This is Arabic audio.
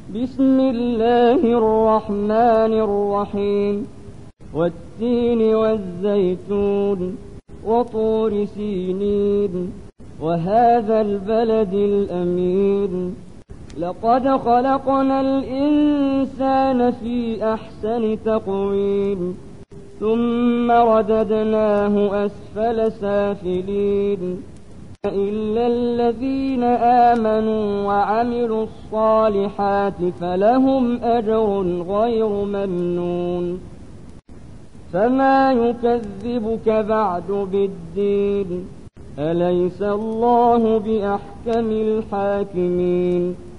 بسم الله الرحمن الرحيم والتين والزيتون وطور سينين وهذا البلد الأمين لقد خلقنا الإنسان في أحسن تقويم ثم رددناه أسفل سافلين إلا الذين آمنوا وعملوا الصالحات فلهم أجر غير ممنون فما يكذبك بعد بالدين أليس الله بأحكم الحاكمين